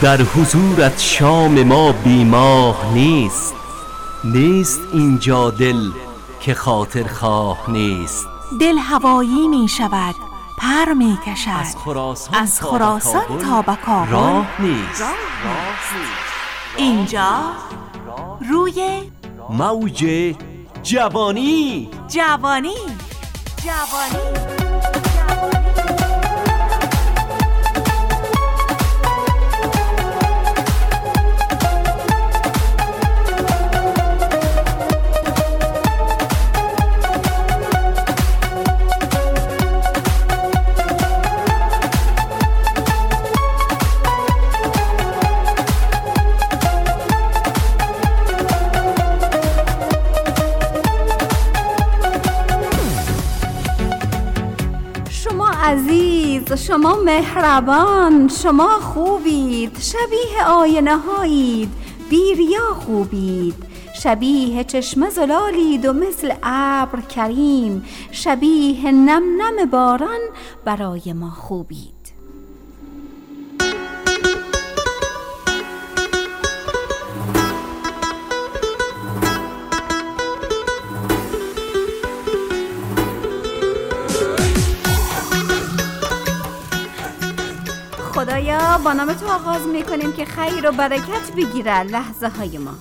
در حضورت شام ما بیماه نیست. نیست اینجا دل که خاطر خواه نیست. دل هوایی می شود، پر می کشد، از خراسان تا به کابل راه نیست. اینجا روی موج جوانی. عزیز، شما مهربان، شما خوبید، شبیه آینه هایید، بیریا خوبید، شبیه چشم زلالید و مثل ابر کریم، شبیه نم نم باران برای ما خوبید. خدایا با نام تو آغاز میکنیم که خیر و برکت بگیره لحظه های ما.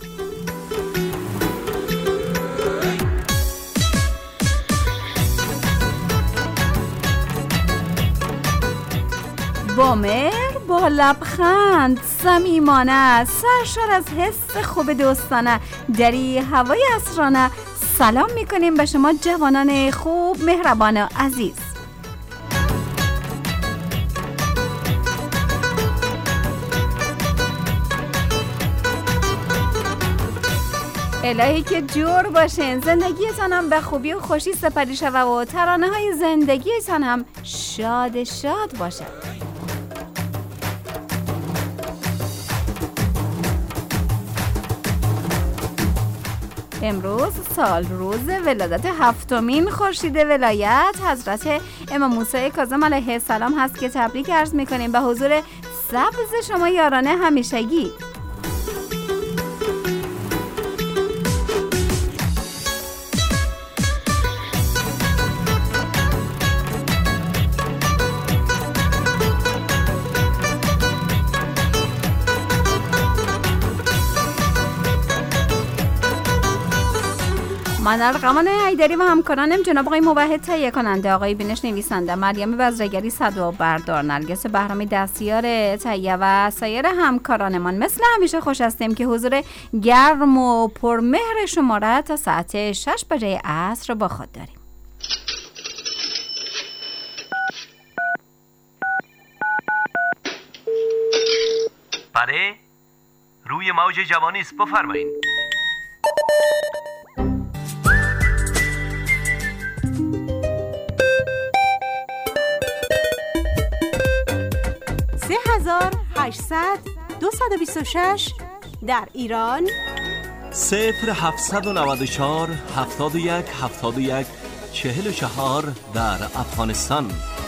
با مهر، با لبخند، صمیمانه، سرشار از حس خوب دوستانه، دری هوای عصرانه سلام میکنیم به شما جوانان خوب، مهربان و عزیز. الهی که جور باشین، زندگیتان هم به خوبی و خوشی سپری شود و ترانه های زندگیتان هم شاد شاد باشد. امروز سال روز ولادت 7مین خورشید ولایت حضرت امام موسی کاظم علیه السلام هست که تبریک عرض میکنیم به حضور سبز شما یاران همیشگی. من ارقامان حیدری و همکارانم جناب آقای موحد تهیه کننده، آقای بینش نویسنده، مریم بزرگری صدوا بردار، نرگس بهرامی دستیار تهیه و سایر همکارانمان مثل همیشه خوش هستیم که حضور گرم و پرمهر شما را تا ساعت 6 بجه عصر با خود داریم. بله، روی موج جوانی است، بفرمایید. در ایران 0794 71 71 44 در افغانستان.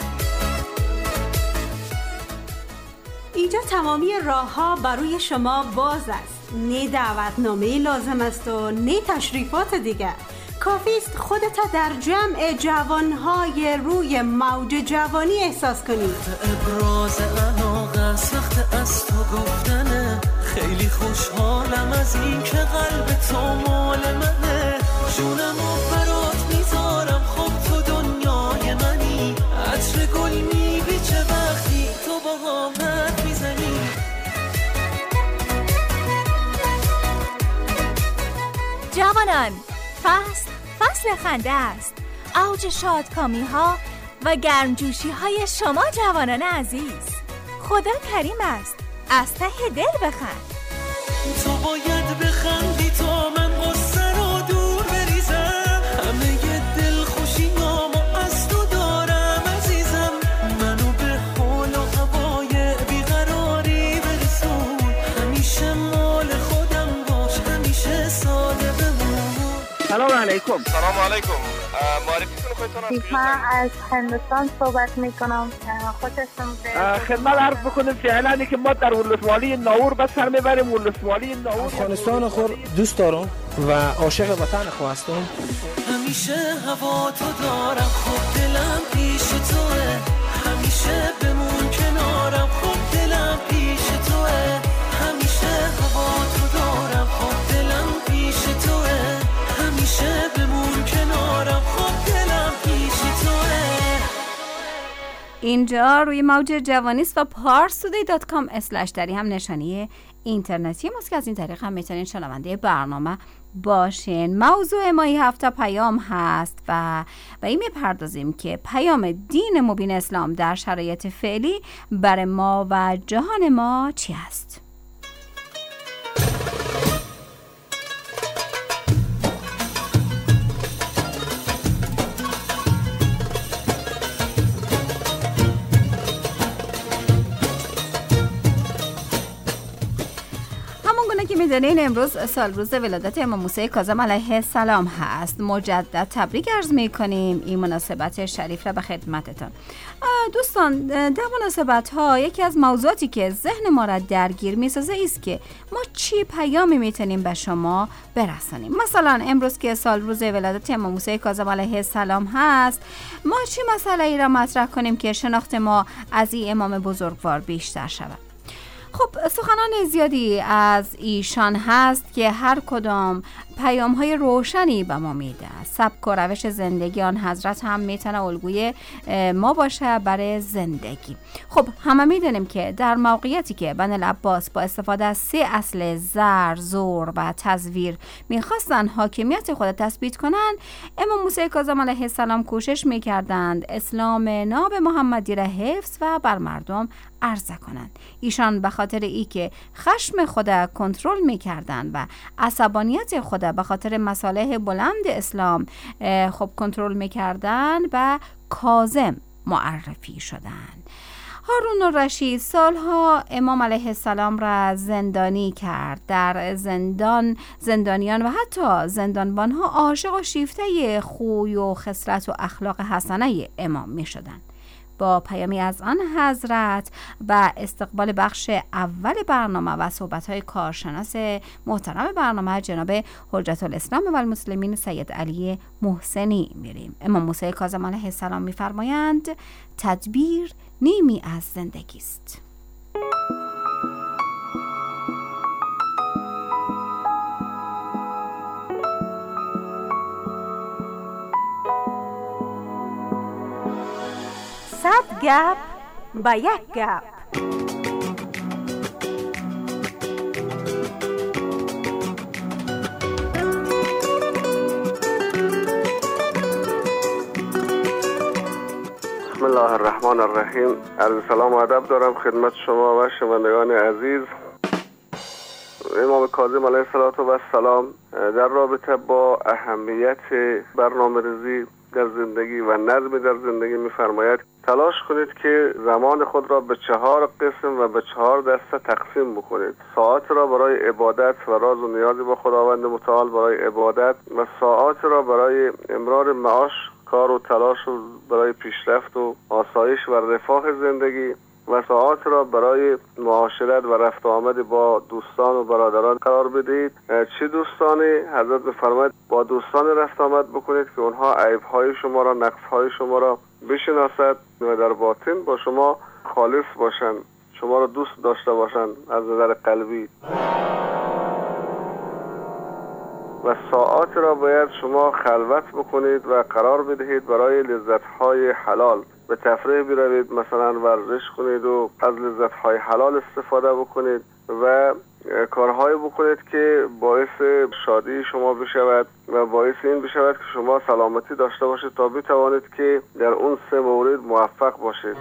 اینجا تمامی راه‌ها برای شما باز است. نه دعوتنامه لازم است و نه تشریفات دیگر. کافی است خودت در جمع جوانهای روی موج جوانی احساس کنید. ابراز علاقه سخت از تو گفتنه، خیلی خوشحالم از این که قلب تو مال منه، جونمو برات میذارم، خب تو دنیای منی، عطر گل میبیچه وقتی تو با حرف میزنی. جوانان، فصل خنده است، اوج شادکامی ها و گرمجوشی های شما جوانان عزیز. خدا کریم است، از ته دل بخند. تو باید بخندی تا من غصه رو دور بریزم، همه ی دل خوشیامو از تو دارم عزیزم، منو به حال و هوای بیقراری برسون، همیشه مال خودم باش، همیشه ساده بمون. سلام علیکم. سلام علیکم. معرفی کنید خودتون. من از هندوستان صحبت میکنم. خوشتون خدمت عرض بکنیم فعلا که ما در ولسوالی ناور به سر میبریم. ولسوالی ناور افغانستان خود دوست دارم و عاشق وطن خود هستم. همیشه هوا تو دارم، خب دلم پیش توه، همیشه بمون کنارم، خب دلم پیش توه، همیشه هوا تو دارم، خب دلم پیش توه، همیشه بمون کنارم، خب دلم پیش توه. اینجا روی موج جوانیست و parstoday.com/دری هم نشانی اینترنتی ماست که از این طریق هم میتونین شنونده برنامه باشین. موضوع ما این هفته پیام هست و این میپردازیم که پیام دین مبین اسلام در شرایط فعلی برای ما و جهان ما چی است؟ که میدونین امروز سال روز ولادت امام موسی کاظم علیه السلام هست. مجدد تبریک عرض میکنیم این مناسبت شریف را به خدمتتان. دوستان، در مناسبت ها یکی از موضوعاتی که ذهن ما را درگیر میسازه است که ما چی پیامی میتونیم به شما برسانیم. مثلا امروز که سال روز ولادت امام موسی کاظم علیه السلام هست، ما چی مسئله ای را مطرح کنیم که شناخت ما از این امام بزرگوار بیشتر شود. خب سخنان زیادی از ایشان هست که هر کدام پیام‌های روشنی به ما میده. سبک و روش زندگی آن حضرت هم میتونه الگوی ما باشه برای زندگی. خب همه میدونیم که در موقعیتی که بنی العباس با استفاده از 3 اصل زر، زور و تزویر میخواستن حاکمیت خود تثبیت کنند، امام موسی کاظم علیه السلام کوشش میکردند اسلام ناب محمدی را حفظ و بر مردم عرضه کنند. ایشان به خاطر ای که خشم خود کنترل میکردند و عصبانیت خود به خاطر مصالح بلند اسلام خب کنترل میکردن و کاظم معرفی شدند. هارون الرشید سالها امام علیه السلام را زندانی کرد. در زندانیان و حتی زندانبانها عاشق و شیفته خوی و خصلت و اخلاق حسنه امام می شدند. با پیامی از آن حضرت و استقبال بخش اول برنامه و صحبت‌های کارشناس محترم برنامه جناب حجت الاسلام و المسلمین سید علی محسنی میریم. امام موسی کاظم علیه السلام می‌فرمایند تدبیر نیمی از زندگی است. صد گپ با یک گپ. بسم الله الرحمن الرحیم. عرض سلام و ادب دارم خدمت شما و شنوندگان عزیز. امام کاظم علیه السلام در رابطه با اهمیت برنامه‌ریزی در زندگی و نظم در زندگی می‌فرماید تلاش کنید که زمان خود را به 4 قسم و به 4 دسته تقسیم بکنید. ساعت را برای عبادت و راز و نیازی با خداوند متعال برای عبادت و ساعت را برای امرار معاش، کار و تلاش و برای پیشرفت و آسایش و رفاه زندگی و ساعت را برای معاشرت و رفت آمد با دوستان و برادران قرار بدید. چه دوستانی؟ حضرت می‌فرماید با دوستان رفت آمد بکنید که اونها عیب‌های شما را، نقص‌های شما را بشناسد و در باطن با شما خالص باشند، شما را دوست داشته باشند از نظر قلبی. و ساعات را باید شما خلوت بکنید و قرار بدهید برای لذت‌های حلال. به تفریح بروید، مثلا ورزش کنید و از لذت‌های حلال استفاده بکنید و کارهایی بکنید که باعث شادی شما بشود و باعث این بشود که شما سلامتی داشته باشید تا بتوانید که در اون 3 مورد موفق باشید.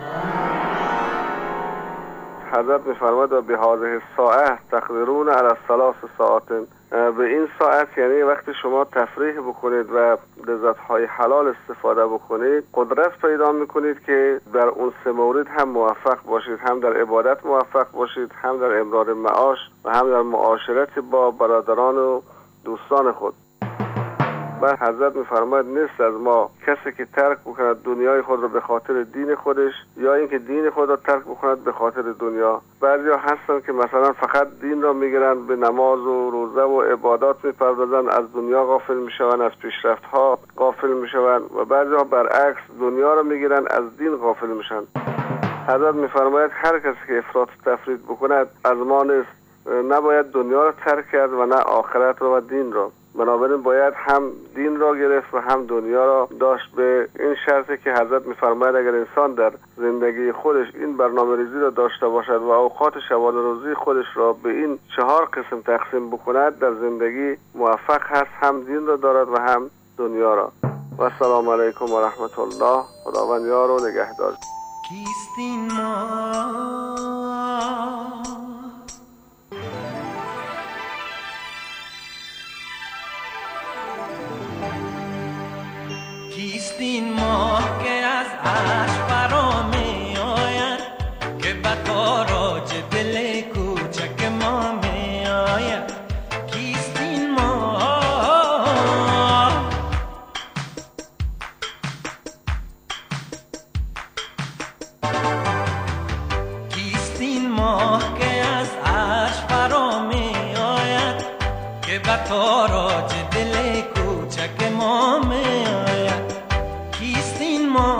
حضرت می‌فرماید و به هذه الساعه تقدرون علی 3 ساعات. به این ساعت یعنی وقتی شما تفریح بکنید و لذت‌های حلال استفاده بکنید، قدرت پیدا می‌کنید که در اون 3 مورد هم موفق باشید، هم در عبادت موفق باشید، هم در امرار معاش و هم در معاشرت با برادران و دوستان خود. بعد حضرت میفرماید نیست از ما کسی که ترک بکند دنیای خود را به خاطر دین خودش یا اینکه دین خود را ترک بکند به خاطر دنیا. بعضیا هستن که مثلا فقط دین را میگیرن، به نماز و روزه و عبادات میپردازن، از دنیا غافل میشوند، از پیشرفت ها غافل میشوند و بعضیا برعکس دنیا را میگیرن، از دین غافل میشن. حضرت میفرماید هر کسی که افراط و تفرید بکند از ما نیست. نباید دنیا را ترک کرد و نه آخرت را و دین را. بنابراین باید هم دین را گرفت و هم دنیا را داشت، به این شرطی که حضرت میفرماید اگر انسان در زندگی خودش این برنامه ریزی را داشته باشد و اوقات شبانه روزی خودش را به این 4 قسم تقسیم بکند در زندگی موفق هست، هم دین را دارد و هم دنیا را. و السلام علیکم و رحمت الله. خداوند یار و نگهدار. کیستین ما کیستین ما که از عرش فرا می آید که به تاراج دل کوچک ما می آید. کیستین ما کیستین ما که از عرش فرا می آید که به تاراج دل کوچک ما می آید. کیستین ما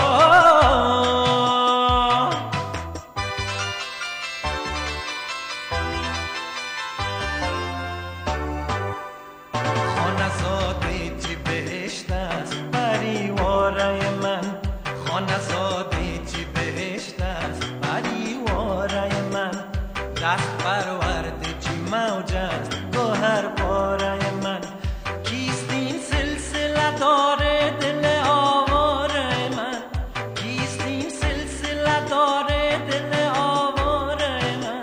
خانزاده چی بهشت است پریواره من، خانزاده چی بهشت است پریواره من، دست پرورده چی موج است گوهر پاره من. کیستین سلسله داره دل آواره من، کیستین سلسله داره دل آواره من.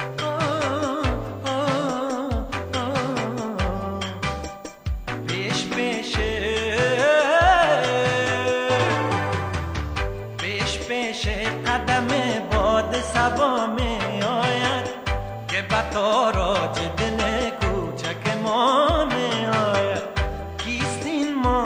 پیش پیشه قدم باد صبا می آید که به تاراج دل کوچک ما می آید. کیستین ما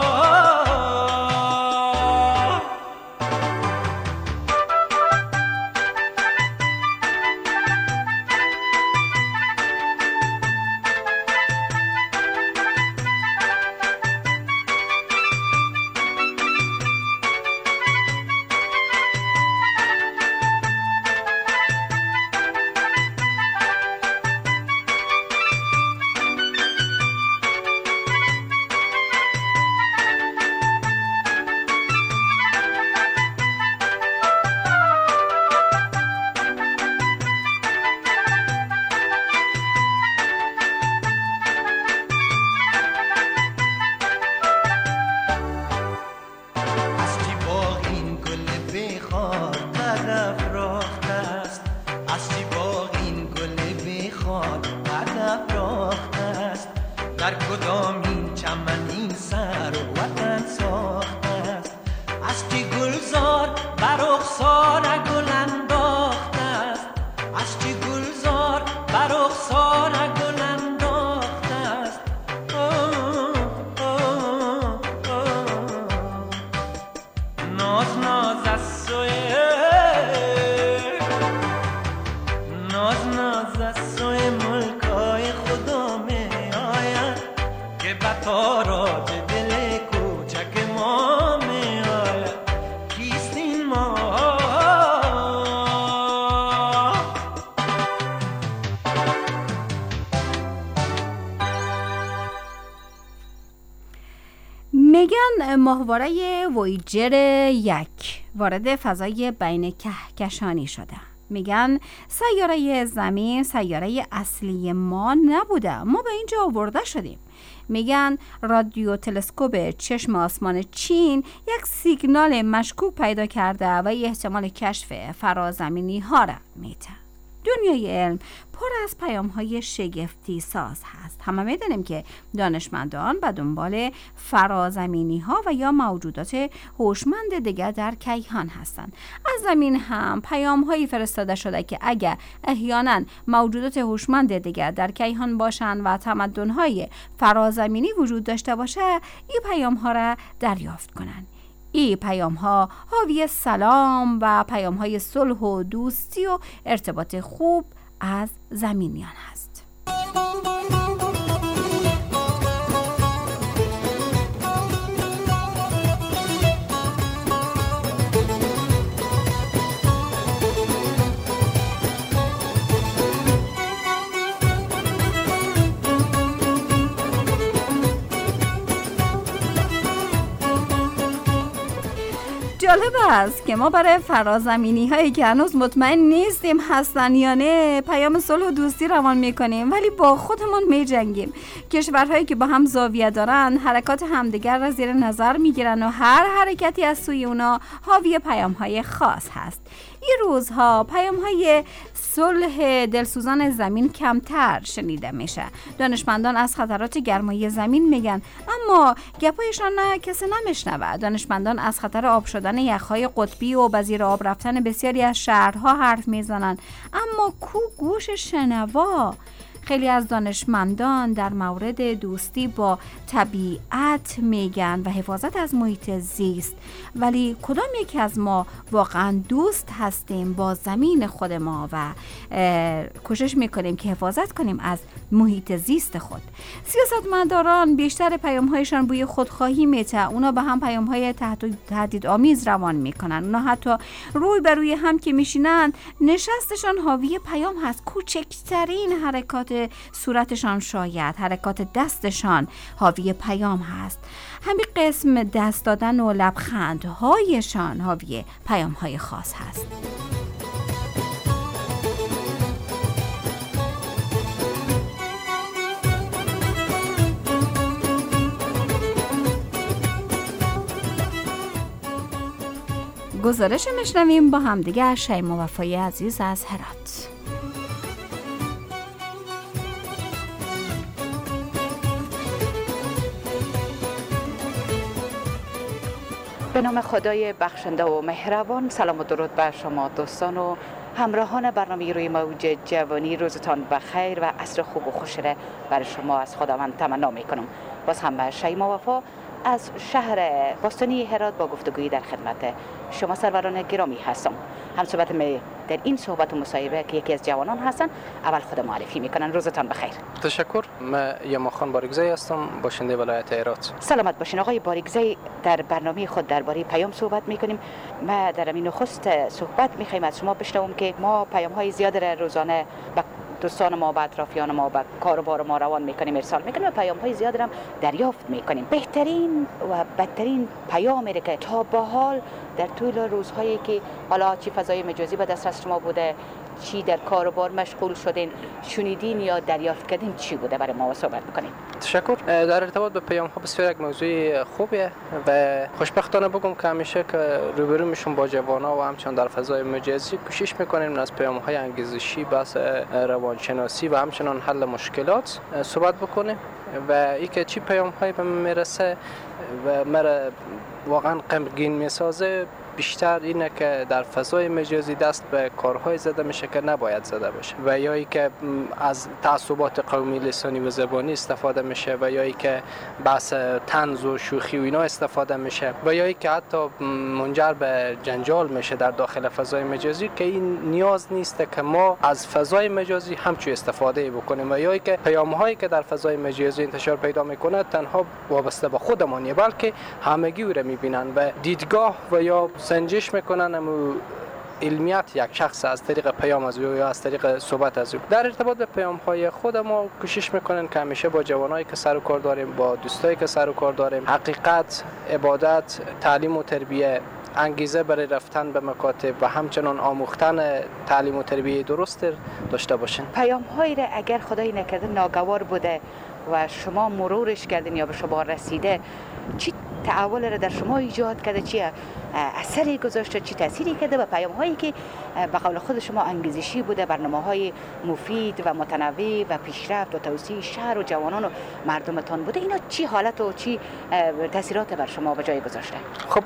در کدام این چمن این سر وطن ساخته است. از چی گلزار بر رخسار گل انداخته است، از چی گلزار بر رخسار گل انداخته است. ناز ناز از سوی ناز ناز از سوی ملکای خدا می آید که به تاراج دل کوچک ما می آید. کیستین ما میگن ماهواره وویجر 1 وارد فضای بین کهکشانی شده. میگن سیاره زمین سیاره اصلی ما نبوده، ما به اینجا آورده شدیم. میگن رادیو تلسکوپ چشم آسمان چین یک سیگنال مشکوک پیدا کرده و احتمال کشف فرازمینی ها را میده. دنیای علم پر از پیام‌های شگفتی ساز هست. همه می‌دونیم که دانشمندان به دنبال فرازمینی‌ها و یا موجودات هوشمند دیگر در کیهان هستند. از زمین هم پیام‌هایی فرستاده شده که اگر احیانا موجودات هوشمند دیگر در کیهان باشند و تمدن‌های فرازمینی وجود داشته باشه، این پیام‌ها را دریافت کنند. این پیام‌ها حاوی سلام و پیام‌های صلح و دوستی و ارتباط خوب از زمینیان هست. جالب است که ما برای فرازمینی هایی که هنوز مطمئن نیستیم هستن یا نه پیام صلح و دوستی روان میکنیم، ولی با خودمون میجنگیم. کشورهایی که با هم زاویه دارن حرکات همدیگر را زیر نظر میگیرن و هر حرکتی از سوی اونا حاوی پیام های خاص هست. این روزها پیام های صلح دلسوزان زمین کمتر شنیده میشه. دانشمندان از خطرات گرمای زمین میگن، اما گپایشان نه کسی نمیشنوه. دانشمندان از خطر آب شدن یخهای قطبی و به زیر آب رفتن بسیاری از شهرها حرف میزنن، اما کو گوش شنوا؟ خیلی از دانشمندان در مورد دوستی با طبیعت میگن و حفاظت از محیط زیست، ولی کدام یکی از ما واقعا دوست هستیم با زمین خود ما و کوشش میکنیم که حفاظت کنیم از محیط زیست خود؟ سیاستمداران بیشتر پیام‌هایشان بوی خودخواهی میته. اونا به هم پیام‌های تهدیدآمیز روان میکنن. اونا حتی روی بر روی هم که میشینن نشستشان حاوی پیام هست. کوچکترین حرکات صورتشان، شاید حرکات دستشان حاوی پیام هست. همین قسم دست دادن و لبخندهایشان حاوی پیام‌های خاص هست. گزارش میشنویم با همدیگه شیما وفایی عزیز از هرات. به نام خدای بخشنده و مهربان. سلام و درود بر شما دوستان و همراهان برنامه روی موج جوانی. روزتان بخیر و عصر خوب و خوش را برای شما از خداوند تمنا میکنم. باز هم شیما وفا از شهر باستانی هرات با گفتگویی در خدمت شما سروران گرامی هستم. هم صحبت می در این صحبت و مصاحبه که یکی از جوانان هستن، اول خود معرفی میکنن. روزتان بخیر. تشکر. من یماخان باریکزی هستم، باشنده ولایت هرات. سلامت باشین آقای باریکزی. در برنامه خود درباره پیام صحبت میکنیم. ما در این نخست صحبت میخوایم از شما بشنوم که ما پیام های زیاد را روزانه با دوستان ما، با اطرافیان ما، با کاروبار ما روان میکنیم، ارسال میکنیم و پیام های زیاد هم دریافت میکنیم. بهترین و بدترین پیامی که تا به حال در طول روزهایی که حالا چی فضای مجازی به دسترس شما بوده، چی در کاروبار مشغول شدین، شنیدین یا دریافت کردین، چی بوده؟ برای ما صحبت میکنیم. تشکر. در ارتباط به پیام ها بسیار یک موضوع خوبیه و خوشبختانه بگم که همیشه که روبرو میشون با جوانا و همچنان در فضای مجازی کوشش میکنیم از پیام های انگیزشی، بحث روانشناسی و همچنان حل مشکلات صحبت بکنیم و ای که چی پیام های به من میرسه و مرا واقعا غمگین میسازه بیشتر اینه که در فضای مجازی دست به کارهای زده میشه که نباید زده باشه و یا ای که از تعصبات قومی، لسانی و زبانی استفاده میشه و یا ای که بحث طنز و شوخی و اینا استفاده میشه و یا ای که حتی منجر به جنجال میشه در داخل فضای مجازی که این نیاز نیست که ما از فضای مجازی همچون استفاده بکنیم و یا ای که پیام‌هایی که در فضای مجازی انتشار پیدا میکنه تنها وابسته به خودمانیه بلکه همگی او را میبینن و دیدگاه و یا سنجش میکنن امو علمیت یک شخص از طریق پیام از او یا از طریق صحبت از او. در ارتباط به پیام های خود ما کوشش میکنن که همیشه با جوانایی که سر و کار داریم، با دوستایی که سر و کار داریم، حقیقت، عبادت، تعلیم و تربیت، انگیزه برای رفتن به مکاتب و همچنان آموختن تعلیم و تربیت درست داشته باشین. پیام هایی را اگر خدای نکرده ناگوار بوده و شما مرورش کردین یا به شما رسیده، چی تحول را در شما ایجاد کرده، چه اثری گذاشته، چه تأثیری کرده و پیام هایی که به قول خود شما انگیزشی بوده، برنامه های مفید و متنوع و پیشرفت و توسعه شهر و جوانان و مردمتان بوده، اینا چی حالت و چی تأثیرات بر شما به جای گذاشته؟ خب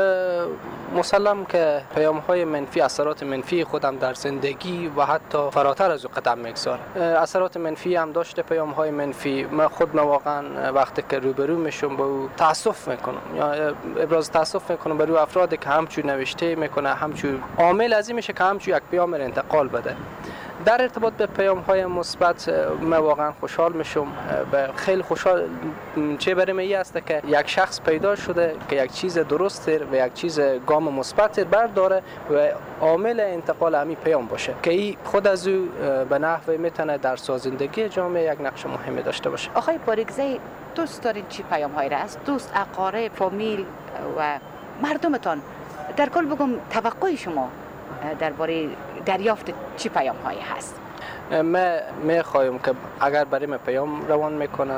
مسلم که پیام های منفی، اثرات منفی خودم در زندگی و حتی فراتر از او قدم میگذاره. اثرات منفی هم داشته پیام های منفی. من خود واقعا وقتی که روبرو میشم با او تاسف میکنم یا ابراز تاسف میکنم برای افرادی که همچون نوشته میکنه، همچون عامل از این میشه که همچون یک پیام را انتقال بده. در ارتباط به پیام های مثبت من واقعا خوشحال میشم و خیلی خوشحال چه برای من است که یک شخص پیدا شده که یک چیز درست و یک چیز گام مثبت برداره و عامل انتقال همین پیام باشه که این خود از او به نحوی میتونه در سازندگی جامعه یک نقش مهمی داشته باشه. آقای باریکزی، دوست دارین چی پیام هایی را از دوست، اقارب، فامیل و مردمتان در کل بگم توقع شما درباره دریافت چی پیام هایی هست؟ من میخوایم که اگر برای من پیام روان میکنن،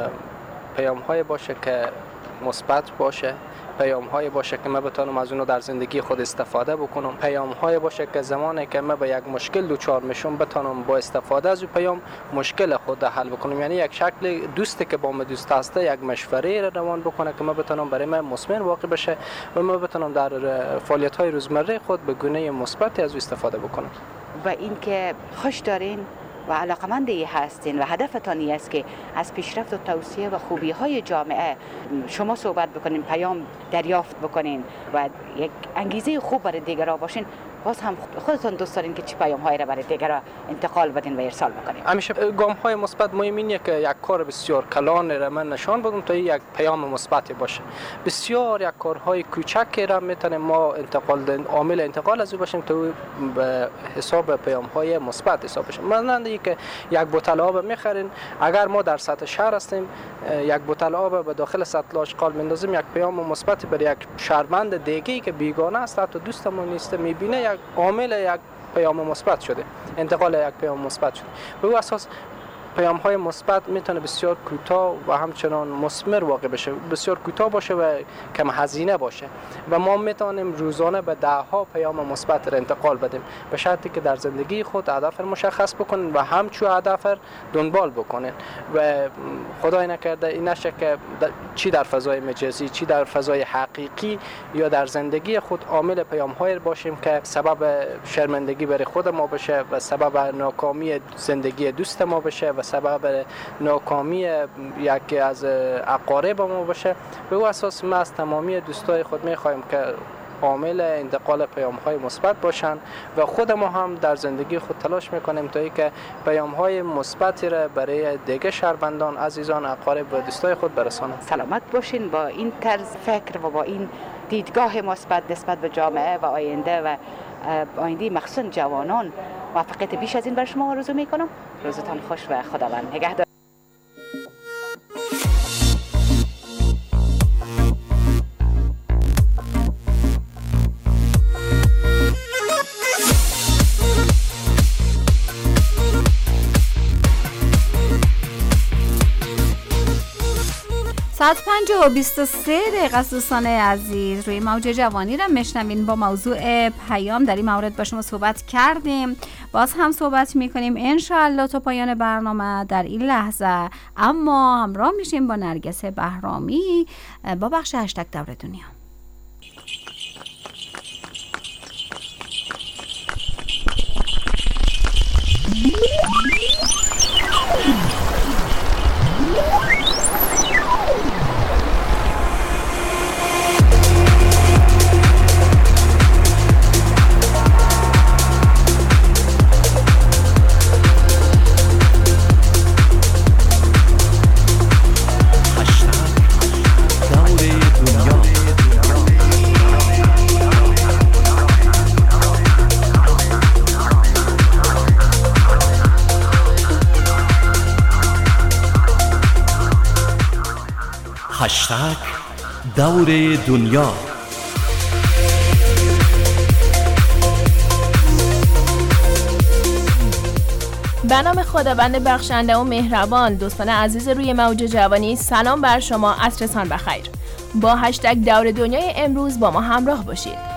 پیام های باشه که مثبت باشه، پیام های باشه که من بتونم از اونو در زندگی خود استفاده بکنم، پیام های باشه که زمانی که من به یک مشکل دوچار میشم بتونم با استفاده از اون پیام مشکل خود حل بکنم. یعنی یک شکل دوستی که با من دوست هسته یک مشوره روان بکنه که من بتونم برای من مثمر واقع بشه و من بتونم در فعالیت های روزمره خود به گونه مثبتی از اون استفاده بکنم. و این که خوش دارین و علاقمندی هستین و هدفتانی است که از پیشرفت و توسعه و خوبی های جامعه شما صحبت بکنین، پیام دریافت بکنین و یک انگیزه خوب برای دیگران باشین، باز هم خودتون دوست دارین که چی پیام هایی را برای دیگران انتقال بدین و ارسال بکنین. همیشه گام های مثبت مهم اینه که یک کار بسیار کلان را من نشان بدم تا یک پیام مثبت باشه. بسیار یک کارهای کوچک را میتونه ما انتقال عامل انتقال از او باشیم تا به حساب پیام های مثبت حساب بشه. مثلا که یک بوتل آب میخرین، اگر ما در سطح شهر هستیم یک بوتل آب به داخل سطل آشغال میندازیم، یک پیام مثبت برای یک شهروند دیگه‌ای که بیگانه است، حتی دوستمون نیست، میبینه یک عامل یک پیام مثبت شده، انتقال یک پیام مثبت شده. به او اساس پیام های مثبت میتونه بسیار کوتاه و همچنان مثمر واقع بشه، بسیار کوتاه باشه و کم هزینه باشه و ما میتونیم روزانه به 10 ها پیام مثبت را انتقال بدیم، به شرطی که در زندگی خود هدف مشخص بکنین و همچون هدف دنبال بکنین و خدای نکرده این نشه که چی در فضای مجازی، چی در فضای حقیقی یا در زندگی خود عامل پیام های باشیم که سبب شرمندگی برای خود ما بشه و سبب ناکامی زندگی دوست ما بشه و سبب ناکامی یکی از اقارب ما باشه. به او اساس ما از تمامی دوستای خود میخوایم که عامل انتقال پیام های مثبت باشن و خود ما هم در زندگی خود تلاش میکنیم تا اینکه پیام های مثبتی را برای دیگه شهروندان، عزیزان، اقارب و دوستای خود برسانیم. سلامت باشین با این طرز فکر و با این دیدگاه مثبت نسبت به جامعه و آینده و آینده مخصوصا جوانان. موفقیت بیش از این بر شما آرزو میکنم. روزتان خوش و خداوند نگهدار. ساعت 5:23 از دوستان عزیز روی موج جوانی را میشنوین. با موضوع پیام در این مورد با شما صحبت کردیم، باز هم صحبت میکنیم انشاءالله تا پایان برنامه در این لحظه. اما همراه میشیم با نرگس بهرامی با بخش هشتگ دور دنیا. هشتگ دور دنیا. به نام خداوند بخشنده و مهربان. دوستان عزیز روی موج جوانی، سلام بر شما، عصرتان بخیر. با هشتگ دور دنیای امروز با ما همراه باشید.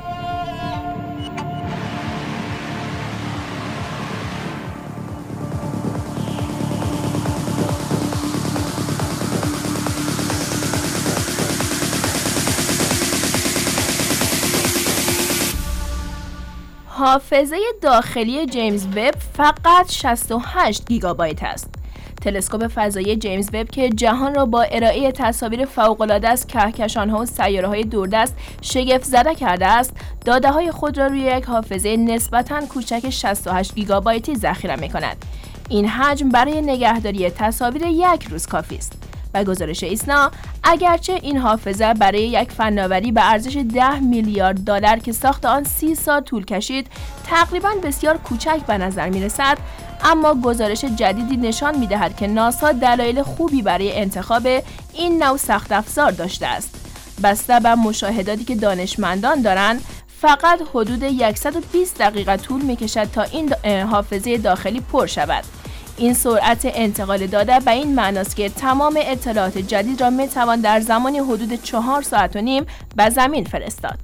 حافظه داخلی جیمز وب فقط 68 گیگابایت است. تلسکوپ فضایی جیمز وب که جهان را با ارائه تصاویر فوق‌العاده از کهکشان‌ها و سیاره‌های دوردست شگفت زده کرده است، داده‌های خود را روی یک حافظه نسبتاً کوچک 68 گیگابایتی ذخیره می‌کند. این حجم برای نگهداری تصاویر یک روز کافی است. و گزارش ایسنا، اگرچه این حافظه برای یک فناوری به ارزش 10 میلیارد دلار که ساخت آن 30 سال طول کشید، تقریباً بسیار کوچک به نظر می‌رسد، اما گزارش جدیدی نشان می‌دهد که ناسا دلایل خوبی برای انتخاب این نوع سخت افزار داشته است. بسته به مشاهداتی که دانشمندان دارند، فقط حدود 120 دقیقه طول می‌کشد تا این حافظه داخلی پر شود. این سرعت انتقال داده به این معناست که تمام اطلاعات جدید را می‌توان در زمانی حدود 4 ساعت و نیم به زمین فرستاد.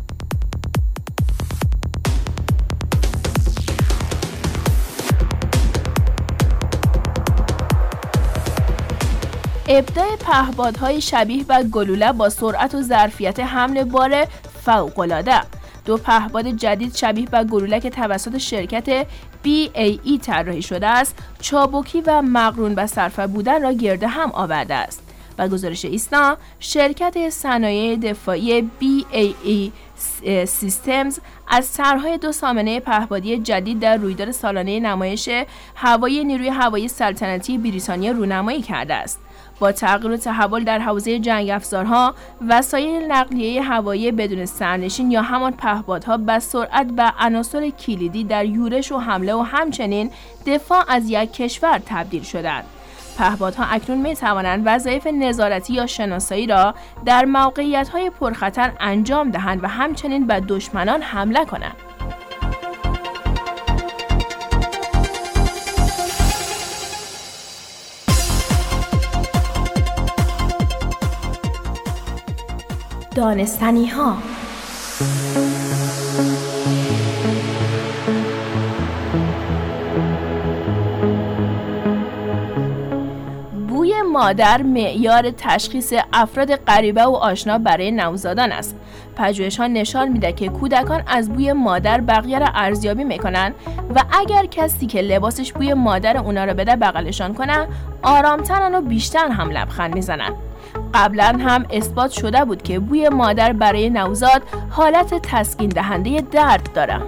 ابداع پهپادهای شبیه به گلوله با سرعت و ظرفیت حمل بار فوق‌العاده. 2 پهپاد جدید شبیه به گلوله که توسط شرکت BAE طراحی شده است، چابکی و مقرون به صرفه بودن را گرد هم آورده است. و گزارش ایسنا، شرکت صنایع دفاعی BAE سیستمز از طرحهای 2 سامانه پهپادی جدید در رویداد سالانه نمایش هوایی نیروی هوایی سلطنتی بریتانیا رونمایی کرده است. با تغییر و تحول در حوزه جنگ افزارها، وسایل نقلیه هوایی بدون سرنشین یا همان پهپادها به سرعت به عناصر کلیدی در یورش و حمله و همچنین دفاع از یک کشور تبدیل شدند. پهپادها اکنون می توانند وظایف نظارتی یا شناسایی را در موقعیت‌های پرخطر انجام دهند و همچنین به دشمنان حمله کنند. دانستنی ها. بوی مادر معیار تشخیص افراد غریبه و آشنا برای نوزادان است. پژوهش‌ها نشان میده که کودکان از بوی مادر بقیه را ارزیابی میکنن و اگر کسی که لباسش بوی مادر اونا را بده بغلشان کنه، آرامترن و بیشتر هم لبخند میزنن. قبلا هم اثبات شده بود که بوی مادر برای نوزاد حالت تسکین دهنده درد داره.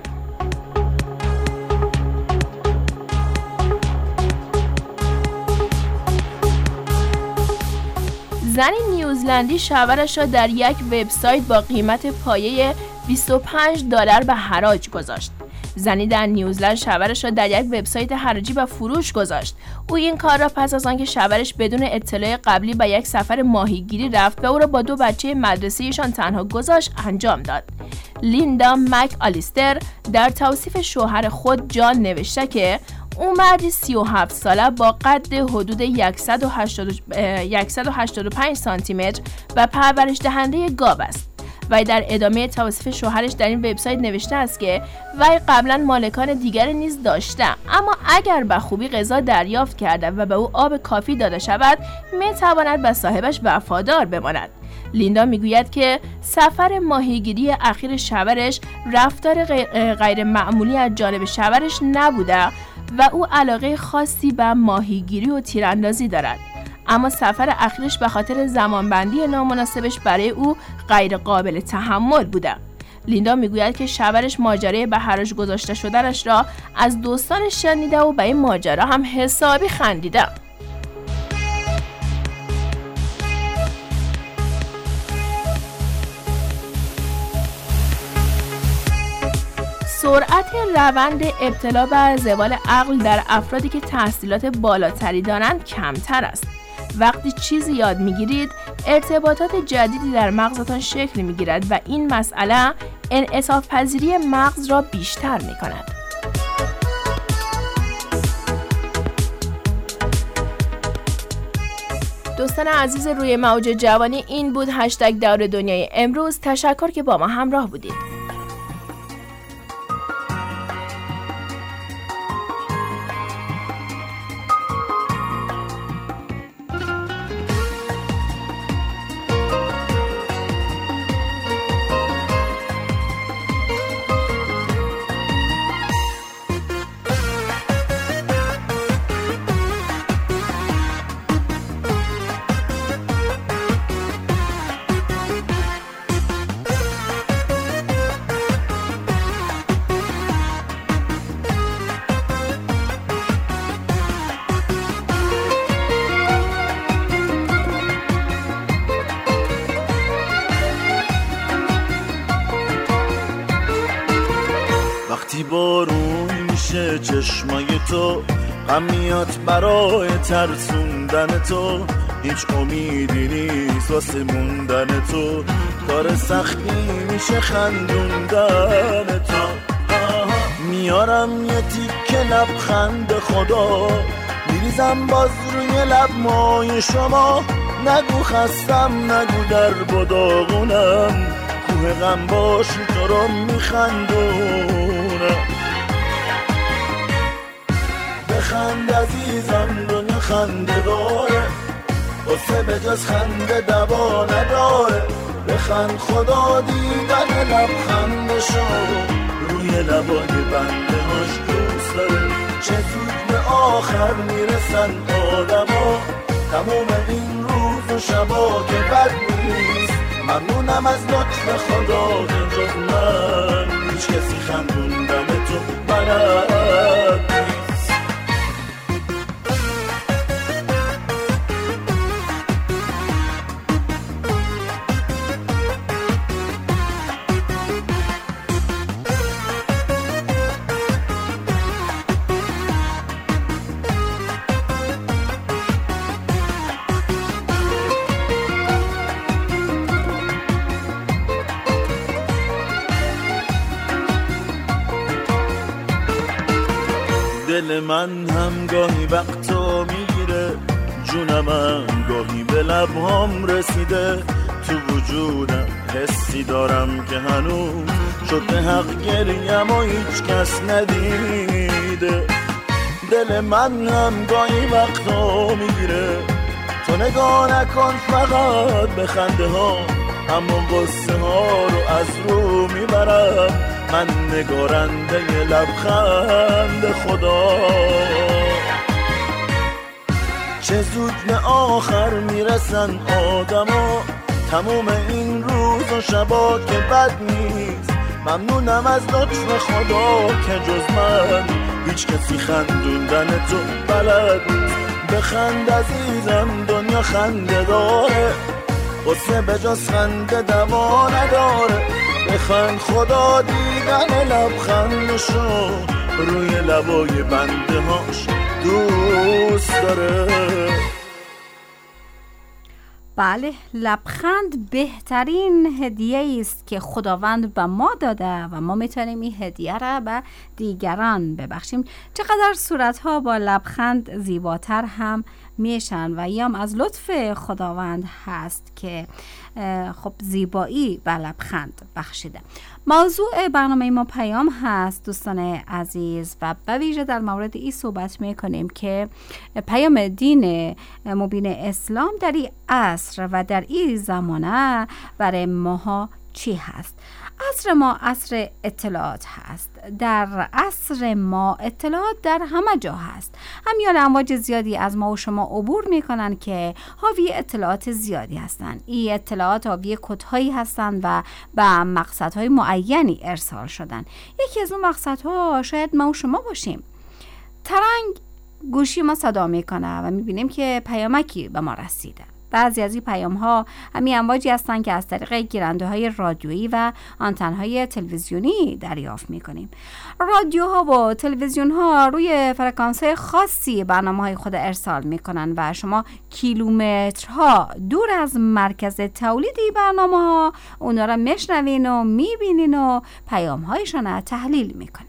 زنی نیوزلندی شوهرش را در یک وبسایت با قیمت پایه $25 به حراج گذاشت. زنی در نیوزلند شوهرش را در یک وبسایت حراجی به فروش گذاشت. او این کار را پس از آنکه شوهرش بدون اطلاع قبلی به یک سفر ماهیگیری رفت و او را با 2 بچه مدرسه‌ایشان تنها گذاشت انجام داد. لیندا مک آلیستر در توصیف شوهر خود جان نوشته که او مردی 37 ساله با قد حدود 185 سانتی متر و پرورش دهنده گاو است. و در ادامه توصیف شوهرش در این وبسایت نوشته است که وی قبلا مالکان دیگری نیز داشته، اما اگر به خوبی غذا دریافت کرده و به او آب کافی داده شود میتواند به صاحبش وفادار بماند. لیندا میگوید که سفر ماهیگیری اخیر شوهرش رفتار غیر معمولی از جانب شوهرش نبوده و او علاقه خاصی به ماهیگیری و تیراندازی دارد، اما سفر اخیرش به خاطر زمانبندی نامناسبش برای او غیر قابل تحمل بوده. لیندا میگوید که شوهرش ماجرای به حراج گذاشته شدنش را از دوستانش شنیده و به این ماجرا هم حسابی خندیده. سرعت روند ابتلا به زوال عقل در افرادی که تحصیلات بالاتری دارند کمتر است. وقتی چیزی یاد میگیرید، ارتباطات جدیدی در مغزتان شکل میگیرد و این مسئله انعطاف پذیری مغز را بیشتر میکند. دوستان عزیز روی موج جوانی، این بود هشتگ دور دنیای امروز. تشکر که با ما همراه بودید. بارون میشه چشمای تو، غم میاد برای ترسوندن تو، هیچ امیدی نیست واسه موندن تو، کار سختی میشه خندوندن تو. میارم یه تیکه لبخند خدا، میریزم باز روی لب مای شما، نگو خستم نگو در بداغونم، کوه غم باشی تو رو میخندونم. بخند عزیزم دنیا خنده داره، واسه به جز خنده دوا نداره. بخند خدا دیدن لبخندشو روی لبای بنده هاش دوست داره. چه زود به آخر میرسن آدما، تموم این روز و شبا که بد نیست. ممنونم از لطف خدا که جز من هیچ کسی خندوندن تو بلد نیست. دل من هم گاهی وقتا میگیره، جونم هم گاهی به لبهام رسیده، تو وجودم حسی دارم که هنوز شده حق گریم و هیچ کس ندیده. دل من هم گاهی وقتا میگیره، تو نگاه نکن فقط به خنده ها، اما قصه ها رو از رو میبرم من نگارنده لبخند خدا. چه زود به آخر میرسن آدما، تموم این روز و شبا که بد نیست. ممنونم از لطف خدا که جز من هیچ کسی خندوندن تو بلد نیست. بخند عزیزم دنیا خنده داره، قصه به جز خنده دوا نداره. بخند خدا دیدن لبخندشو روی لبای بنده هاش دوست داره. بله، لبخند بهترین هدیه است که خداوند به ما داده و ما میتونیم این هدیه را به دیگران ببخشیم. چقدر صورتها با لبخند زیباتر هم میشن و یام از لطف خداوند هست که خب زیبایی به لبخند بخشیده. موضوع برنامه ما پیام هست دوستان عزیز و به ویژه در مورد این صحبت میکنیم که پیام دین مبین اسلام در این عصر و در این زمانه برای ماها چی هست. عصر ما عصر اطلاعات هست. در عصر ما اطلاعات در همه جا هست. همیان امواج زیادی از ما و شما عبور میکنن که حاوی اطلاعات زیادی هستند. این اطلاعات حاوی کدهایی هستند و به مقصدهای معینی ارسال شدن. یکی از اون مقصدها شاید ما و شما باشیم. ترنگ گوشی ما صدا میکنه و میبینیم که پیامکی به ما رسیده. بعضی از این پیام ها همین امواجی هستند که از طریق گیرنده های رادیویی و آنتن های تلویزیونی دریافت میکنیم. رادیوها و تلویزیون ها روی فرکانس خاصی برنامه های خود ارسال میکنن و شما کیلومترها دور از مرکز تولیدی برنامه ها اونا را میشنوین و میبینین و پیام هایشان را تحلیل میکنین.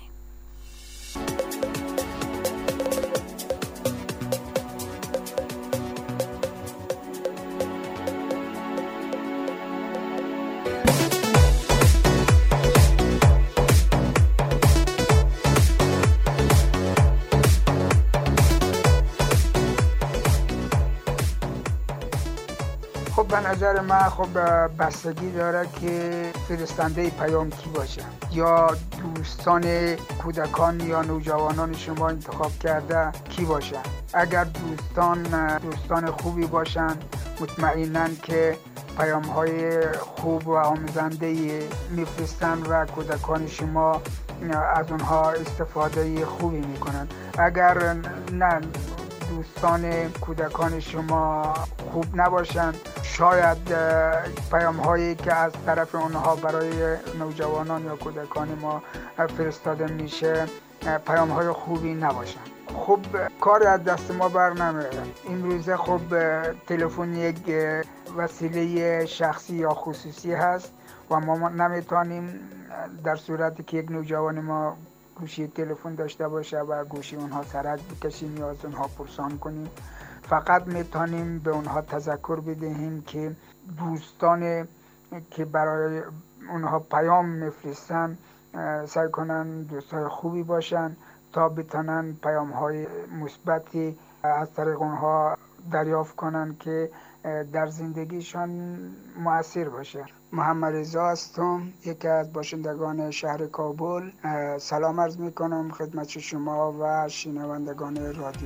نظر من خب بستگی داره که فرستنده پیام کی باشه، یا دوستان کودکان یا نوجوانان شما انتخاب کرده کی باشن. اگر دوستان خوبی باشن مطمئناً که پیام های خوب و آموزنده میفرستن و کودکان شما از اونها استفاده خوبی میکنن. اگر نه دوستان کودکان شما خوب نباشن، شاید پیام هایی که از طرف اونها برای نوجوانان یا کودکان ما فرستاده میشه پیام های خوبی نباشن. خب کار از دست ما بر نمیره. امروزه خب تلفن یک وسیله شخصی یا خصوصی هست و ما نمیتونیم در صورتی که یک نوجوان ما گوشی تلفن داشته باشه و گوشی اونها سرک بکشیم یا از اونها پرسان کنیم. فقط میتونیم به اونها تذکر بدهیم که دوستان که برای اونها پیام میفرستن سعی کنن دوستای خوبی باشن تا بتونن پیام های مثبتی از طریق اونها دریافت کنن که در زندگیشان مؤثر باشه. محمد رضا هستم، یکی از باشندگان شهر کابل. سلام عرض میکنم خدمت شما و شنوندگان رادیو.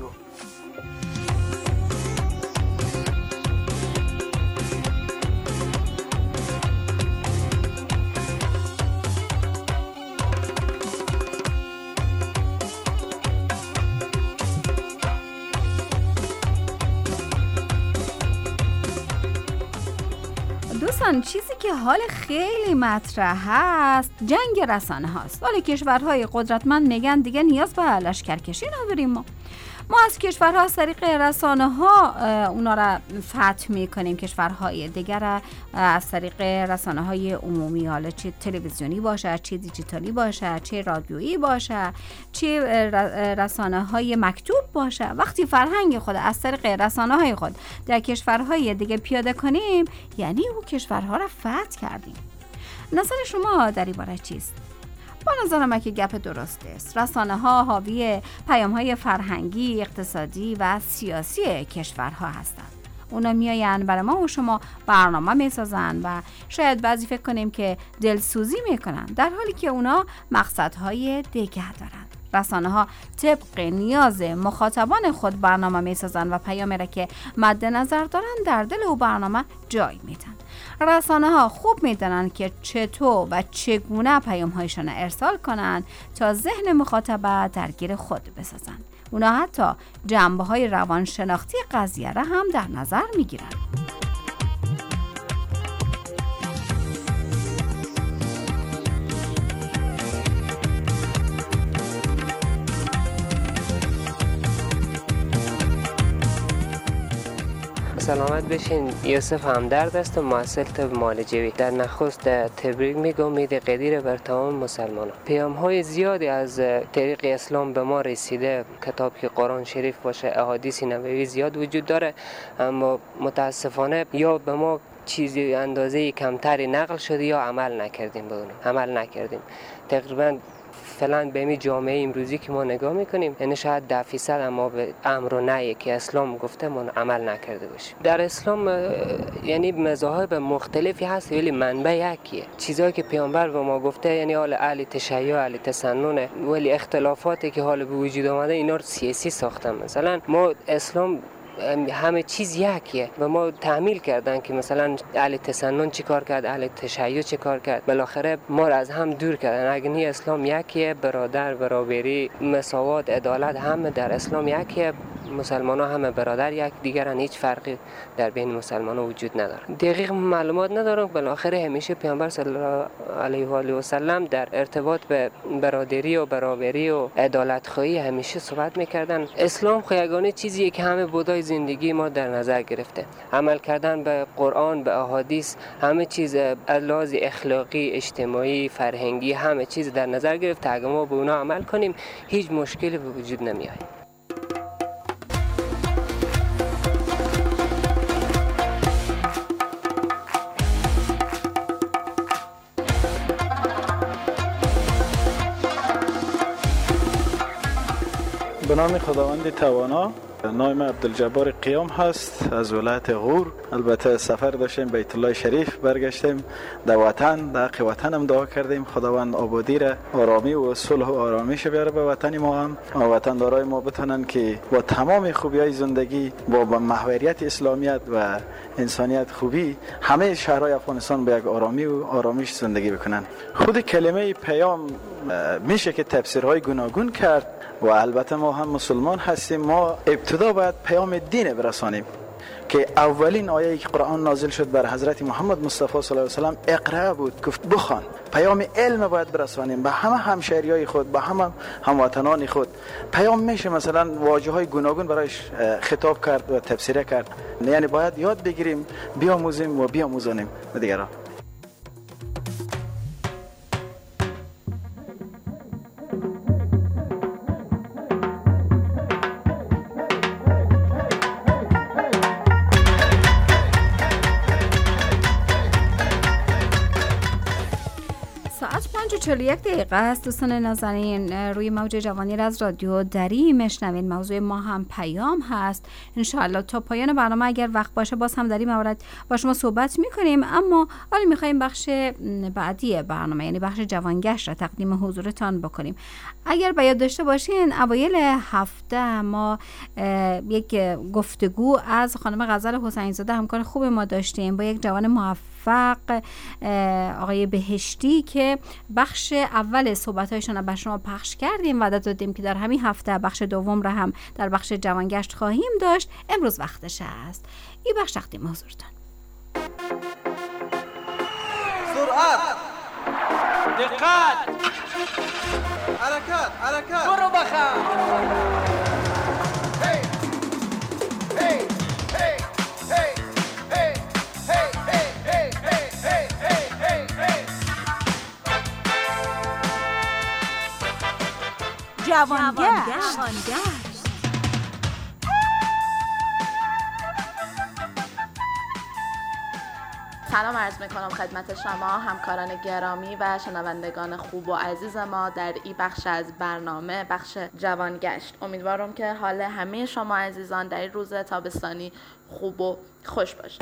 دوستان، چیزی که حال خیلی مطرح هست جنگ رسانه هاست. ولی کشورهای قدرتمند میگن دیگه نیاز به لشکرکشی نداریم. ما از کشورها از طریق رسانه ها اونا را فتح میکنیم، کشورهای دیگر را از طریق رسانه های عمومی، حالا چه تلویزیونی باشه، چه دیجیتالی باشه، چه رادیویی باشه، چه رسانه های مکتوب باشه. وقتی فرهنگ خود از طریق رسانه های خود در کشورهای دیگه پیاده کنیم، یعنی او کشورها را فتح کردیم. نظر شما در این باره چیست؟ با نظر من که گپ درست است. رسانه ها حاوی پیام های فرهنگی، اقتصادی و سیاسی کشورها هستند. اونا میاین برای ما و شما برنامه میسازن و شاید بعضی فکر کنیم که دلسوزی میکنن، در حالی که اونا مقصدهای دیگر دارن. رسانه ها طبق نیاز مخاطبان خود برنامه میسازن و پیامی را که مد نظر دارن در دل او برنامه جای میدن. رسانه ها خوب میدانند که چطور و چگونه پیام هایشان ارسال کنند تا ذهن مخاطب درگیر خود بسازند. اونا حتی جنبه های روانشناختی قضیه را هم در نظر میگیرند. سلامت بشین. یوسف همدرد است و محصل طب معالجوی. در نخست تبریک میگم امید قدیر بر تمام مسلمانان. پیام های زیادی از طریق اسلام به ما رسیده، کتاب که قرآن شریف باشه، احادیث نبوی زیاد وجود داره، اما متاسفانه یا به ما چیزی اندازه کمتری نقل شده یا عمل نکردیم. تقریبا فعلا به این جامعه امروزی که ما نگاه میکنیم، یعنی شاید 10% اما به امر و نهی که اسلام گفته ما عمل نکرده باشیم. در اسلام یعنی مذاهب مختلفی هست ولی منبع یکیه. چیزایی که پیامبر به ما گفته یعنی حال اهل تشیع، اهل تسنن، ولی اختلافاتی که حال به وجود آمده اینا رو سیاسی ساختن. مثلا ما اسلام همه چیز یکیه و ما تعمیل کردن که مثلا اهل تسنن چی کار کرد، اهل تشیع چی کار کرد، بالاخره ما را از هم دور کردن. اگه نی اسلام یکیه، برابری، مساوات، عدالت همه در اسلام یکیه. مسلمان ها همه برادر یک دیگرن، هیچ فرقی در بین مسلمان ها وجود نداره. دقیق معلومات ندارم، بالاخره همیشه پیامبر صلی الله علیه و آله و سلم در ارتباط به برادری و برابری و عدالت خواهی همیشه صحبت میکردن. اسلام یگانه چیزیه که همه بودای زندگی ما در نظر گرفته. عمل کردن به قرآن، به احادیث، همه چیز از لحاظ اخلاقی، اجتماعی، فرهنگی همه چیز در نظر گرفته. اگه ما به اونا عمل کنیم هیچ مشکلی به وجود نمیاد. به نام خداوند توانا. نام عبدالجبار قیام هست از ولایت غور. البته سفر داشتیم بیت الله شریف، برگشتیم در وطن، در حق وطنم دعا کردیم خداوند آبادی را، آرامی و صلح و آرامش بیاره به وطن ما هم، وطندارای ما بتونن که با تمام خوبی‌های زندگی، با محوریت اسلامیت و انسانیت خوبی، همه شهرهای افغانستان به یک آرامی و آرامش زندگی بکنن. خود کلمه پیام میشه که تفسیرهای گوناگون کرد و البته ما هم مسلمان هستیم. ما ابتدا باید پیام دین برسانیم که اولین آیه که قرآن نازل شد بر حضرت محمد مصطفی صلی الله علیه و سلم اقرا بود، گفت بخوان. پیام علم باید برسانیم به همه همشهریای خود، به همه هموطنان خود. پیام میشه مثلا واژه‌های گوناگون برایش خطاب کرد و تفسیر کرد، یعنی باید یاد بگیریم، بیاموزیم و بیاموزانیم به دیگران. ساعت 5:41 است. دوستان نازنین، روی موج جوانی از رادیو دری میشنوین. موضوع ما هم پیام هست. انشاءالله تا پایان برنامه اگر وقت باشه باز هم در این مورد با شما صحبت میکنیم، اما حالا میخوایم بخش بعدی برنامه یعنی بخش جوانگشت را تقدیم حضورتان بکنیم. اگر به یاد داشته باشین اوایل هفته ما یک گفتگو از خانم غزل حسین زاده همکار خوب ما داشتیم با یک جوان موفق آقای بهشتی که بخش اول صحبت‌هایشان را به شما پخش کردیم. وعده دادیم که در همین هفته بخش دوم را هم در بخش جوانگشت خواهیم داشت. امروز وقتش است. این بخش تقدیم حضورتان. سرعت، دقت، حرکت، برو بخم. جوانگشت. سلام عرض میکنم خدمت شما همکاران گرامی و شنوندگان خوب و عزیز ما در این بخش از برنامه، بخش جوانگشت. امیدوارم که حال همه شما عزیزان در این روز تابستانی خوب و خوش باشه.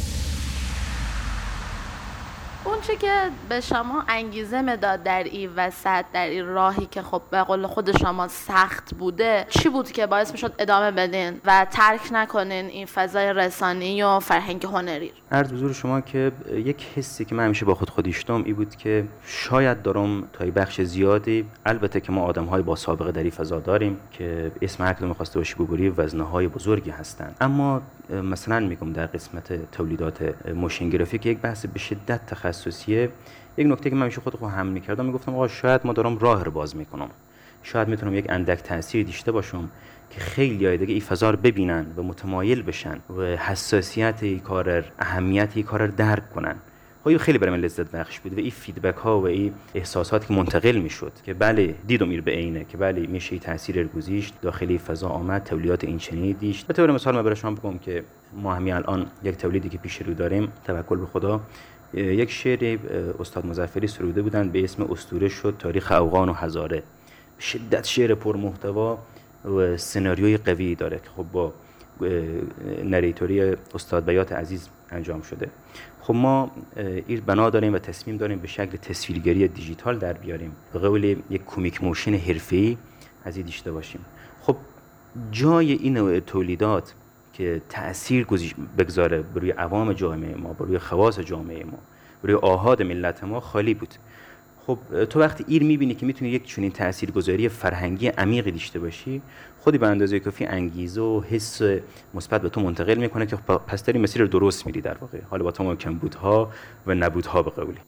اون چی که به شما انگیزه میداد در این وسط، در این راهی که خب به قول خود شما سخت بوده، چی بود که باعث میشد ادامه بدین و ترک نکنین این فضای رسانه‌ای و فرهنگ هنری؟ عرض حضور شما که یک حسی که من همیشه با خود داشتم این بود که شاید دارم تا بخش زیادی، البته که ما آدم‌های با سابقه در این فضا داریم که اسم هر کدوم خواسته باشی ببری وزنه‌های بزرگی هستند، اما مثلا میگم در قسمت تولیدات موشن گرافیک یک بحث به شدت تخصصیه. یک نکته که من همیشه خودم هم می‌کردم میگفتم آقا شاید ما دارم راه رو باز میکنم، شاید میتونم یک اندک تأثیر داشته باشم که خیلی دیگه این فضا رو ببینن و متمایل بشن و حساسیت این کار، اهمیت این کار رو درک کنن. خب خیلی برای من لذت بخش بود و این فیدبک ها و این احساساتی که منتقل میشد که بله دیدم این به عینه که بله میشه تاثیر گذاشت داخلی فضا آمد، تولیدات این چنینی دیشت. به طور مثال من برای شما بگم که ما همین الان یک تولیدی که پیش رو داریم، توکل به خدا، یک شعر استاد مظفری سروده بودن به اسم اسطوره شد تاریخ اوغان و هزاره. شدت شعر پر محتوا و سناریوی قوی داره که خب با نریتوری استاد بیات عزیز انجام شده. خب ما این بنا داریم و تصمیم داریم به شکل تصویرگری دیجیتال در بیاریم، به قول یک کمیک موشن حرفه‌ای از این داشته باشیم. خب جای این نوع تولیدات که تأثیر بگذاره بروی عوام جامعه ما، بروی خواص جامعه ما، بروی آحاد ملت ما خالی بود. خب تو وقتی این میبینی که میتونی یک چنین تاثیرگذاری فرهنگی عمیقی داشته باشی، خودی به اندازه کافی انگیزه و حس مثبت به تو منتقل میکنه که پس داری مسیر رو درست میری در واقع، حالا با تمام کمبودها و نبودها به قولی.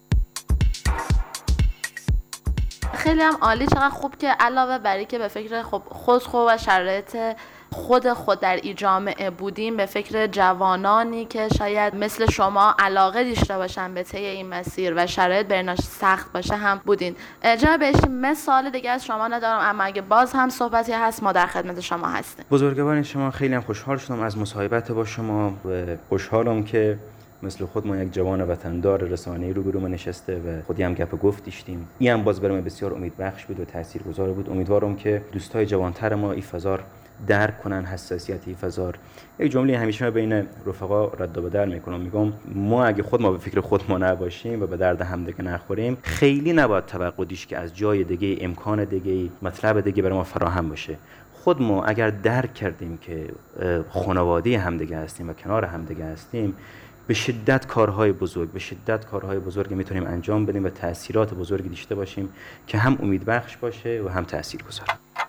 خیلی هم عالی، چقدر خوب که علاوه بر اینکه به فکر خب خود و شرایط خود در این جامعه بودیم، به فکر جوانانی که شاید مثل شما علاقه داشته باشن به طی این مسیر و شرایط برناش سخت باشه هم بودین. جناب بهشتی، مثال دیگه از شما ندارم، اما اگه باز هم صحبتی هست ما در خدمت شما هستیم. بزرگوار شما، خیلی هم خوشحال شدم از مصاحبت با شما و خوشحالم که مثل خود ما یک جوان وطندار رسانه‌ای روبرو ما نشسته و خودی هم گپ گفت داشتیم. این هم باز برام بسیار امیدبخش بود و تاثیرگذار بود. امیدوارم که دوستای جوانتر ما این فضا درک کنن حساسیت حیف‌آزار. یک جمله همیشه بین رفقا رد و بدل میکنم، میگم ما اگه خود ما به فکر خود ما نباشیم و به درد همدیگه نخوریم، خیلی نباید توقع داشت که از جای دیگه امکان دیگه مطلب دیگه برای ما فراهم باشه. خود ما اگر درک کردیم که خانواده همدیگه هستیم و کنار همدیگه هستیم، به شدت کارهای بزرگ میتونیم انجام بدیم و تأثیرات بزرگی داشته باشیم که هم امیدبخش باشه و هم تاثیرگذار.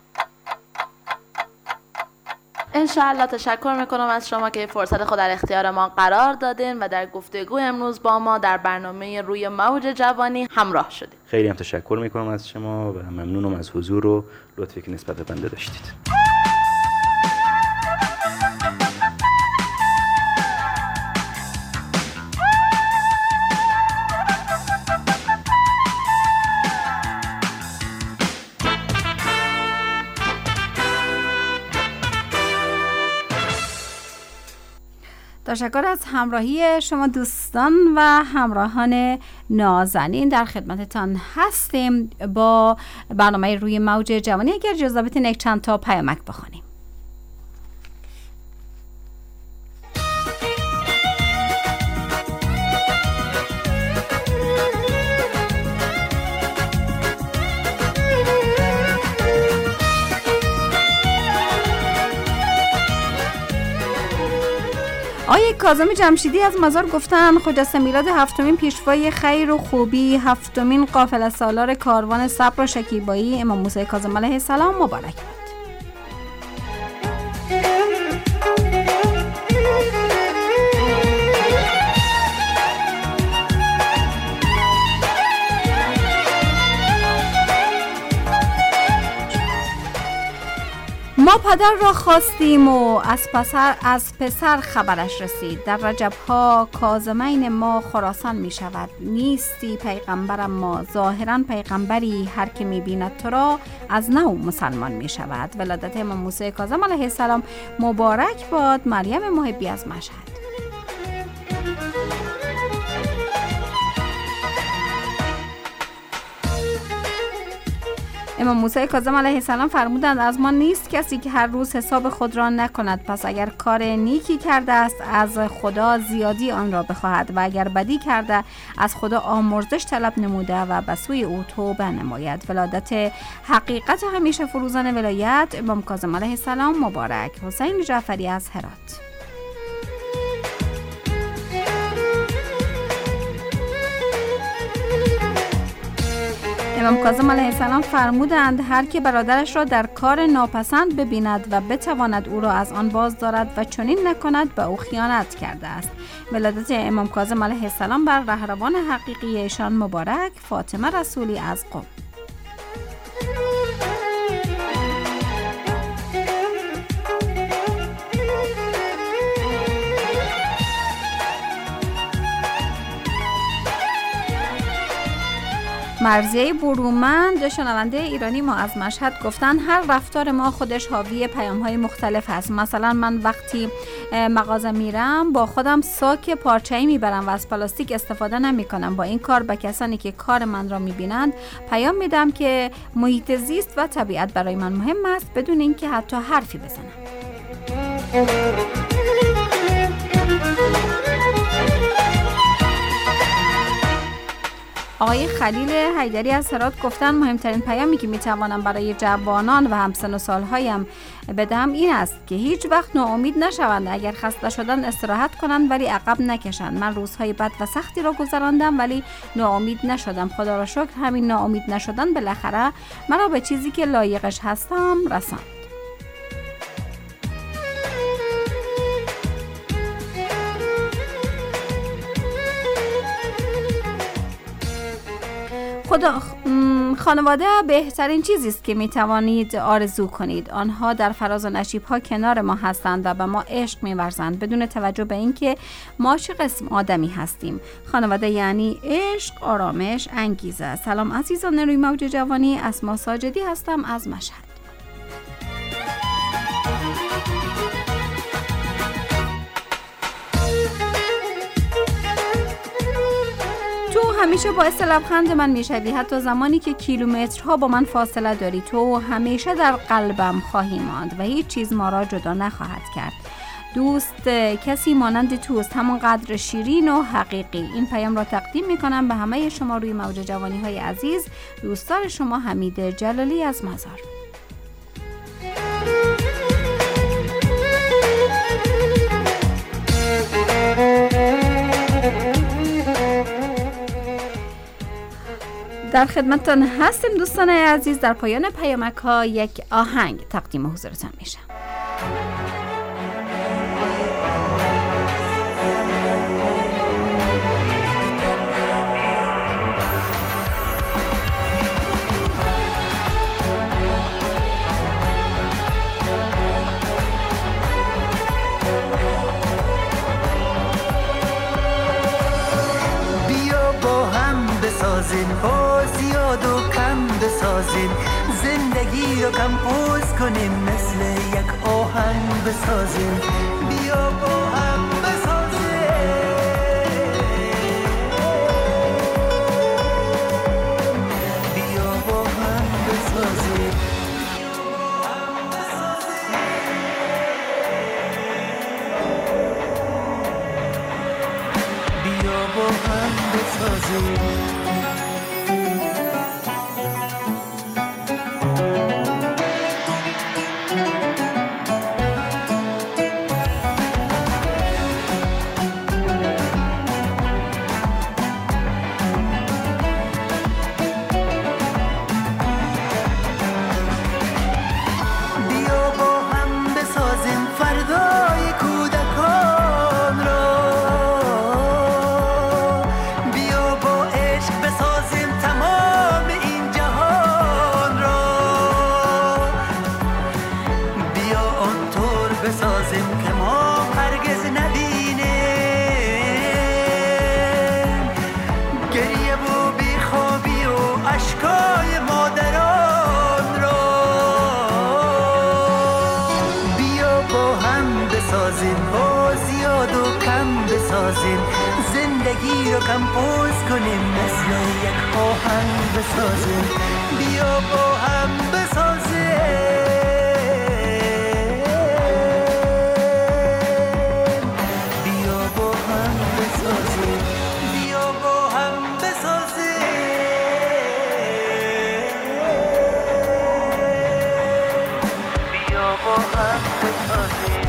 انشاءالله تشکر میکنم از شما که فرصت خود در اختیار ما قرار دادین و در گفتگو امروز با ما در برنامه روی موج جوانی همراه شدید. خیلی هم تشکر میکنم از شما و ممنونم از حضور و لطفی که نسبت به بنده داشتید. تشکر از همراهی شما دوستان و همراهان نازنین. در خدمتتان هستیم با برنامه روی موج جوانی. اگر اجازه بدین یک چند تا پیامک بخونیم. آقای کاظم جمشیدی از مزار گفتن خجسته میلاد 7مین پیشوای خیر و خوبی، 7مین قافله سالار کاروان صبر و شکیبایی امام موسی کاظم علیه السلام مبارک باد. ما پدر را خواستیم و از پسر خبرش رسید. در رجب‌ها کاظمین ما خراسان می شود. نیستی پیغمبرم ما، ظاهرا پیغمبری هر که می بیند تو را از نو مسلمان می شود. ولادت امام موسی کاظم علیه السلام مبارک باد. مریم محبی از مشهد. امام موسی کاظم علیه السلام فرمودند از ما نیست کسی که هر روز حساب خود را نکند، پس اگر کار نیکی کرده است از خدا زیادی آن را بخواهد و اگر بدی کرده از خدا آمرزش طلب نموده و به سوی او توبه نماید. ولادت حقیقت همیشه فروزان ولایت امام کاظم علیه السلام مبارک. حسین جعفری از هرات. امام کاظم علیه السلام فرمودند هر که برادرش را در کار ناپسند ببیند و بتواند او را از آن باز دارد و چنین نکند به او خیانت کرده است. ولادت امام کاظم علیه السلام بر رهروان حقیقی ایشان مبارک. فاطمه رسولی از قم. مرضیه برومند شنونده ایرانی ما از مشهد گفتن هر رفتار ما خودش حاوی پیام‌های مختلف هست. مثلا من وقتی مغازه میرم با خودم ساک پارچه‌ای میبرم و از پلاستیک استفاده نمی‌کنم. با این کار به کسانی که کار من را میبینند پیام میدم که محیط زیست و طبیعت برای من مهم است بدون اینکه حتی حرفی بزنم. آقای خلیل حیدری از هرات گفتن مهمترین پیامی که میتوانم برای جوانان و همسن و سالهایم بدهم این است که هیچ وقت ناامید نشوند. اگر خسته شدن استراحت کنند ولی عقب نکشند. من روزهای بد و سختی را گذراندم ولی ناامید نشدم. خدا را شکر همین ناامید نشدن بالاخره مرا به چیزی که لایقش هستم رساند. خانواده بهترین چیزی است که می توانید آرزو کنید. آنها در فراز و نشیب ها کنار ما هستند و به ما عشق می ورزند بدون توجه به اینکه ما چه قسم آدمی هستیم. خانواده یعنی عشق، آرامش، انگیزه. سلام عزیزان روی موج جوانی، اسما ساجدی هستم از مشهد. همیشه باعث لبخند من میشوی، حتی زمانی که کیلومترها با من فاصله داری. تو همیشه در قلبم خواهی ماند و هیچ چیز ما را جدا نخواهد کرد. دوست کسی مانند توست، همون قدر شیرین و حقیقی. این پیام را تقدیم میکنم به همه شما روی موج جوانی های عزیز. دوستدار شما حمید جلالی از مزار. در خدمتتان هستیم دوستان عزیز. در پایان پیامک ها یک آهنگ تقدیم حضورتان میشه. با زیاد و کم بسازیم، زندگی رو کمپوز کنیم، مثل یک آهنگ بسازیم. بیا با هم بسازیم، بیا با هم بسازیم، بیا با هم بسازیم. زندگی رو کمپوز کنیم، مثل یک آهنگ بسازیم. بیا با هم بسازیم، بیا با هم بسازیم، بیا با هم بسازیم، بیا با هم بسازیم.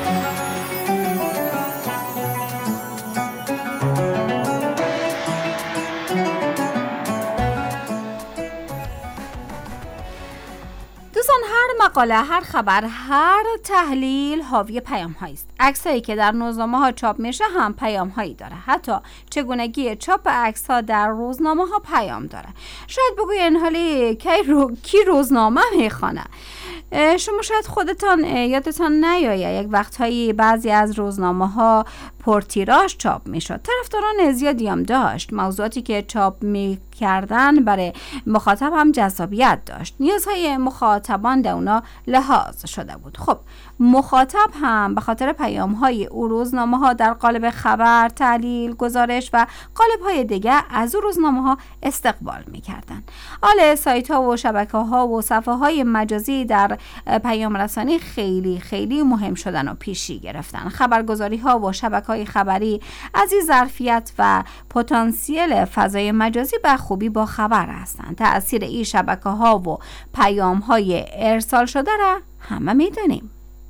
هر مقاله، هر خبر، هر تحلیل حاوی پیام هایی است. عکسایی که در روزنامه ها چاپ میشه هم پیام هایی داره. حتی چگونگی چاپ عکس ها در روزنامه ها پیام داره. شاید بگوین حالی کی روزنامه میخونه؟ شما شاید خودتان یادتان نیاید یک وقتهایی بعضی از روزنامه ها پرتیراژ چاپ میشد. طرفداران زیادی هم داشت. موضوعاتی که چاپ میکردن برای مخاطب هم جذابیت داشت. نیازهای مخاطبان در اونا لحاظ شده بود. خب مخاطب هم به خاطر پیام های او روزنامه ها در قالب خبر، تحلیل، گزارش و قالب های دیگه از او روزنامه ها استقبال میکردن. حالا سایت ها و شبکه ها و صفحه های مجازی در پیام رسانی خیلی خیلی مهم شدن و پیشی گرفتن. خبرگزاری ها و شبکه های خبری از این ظرفیت و پتانسیل فضای مجازی به خوبی با خبر هستند. تأثیر این شبکه ها و پیام های ارسال شده را همه میدونیم.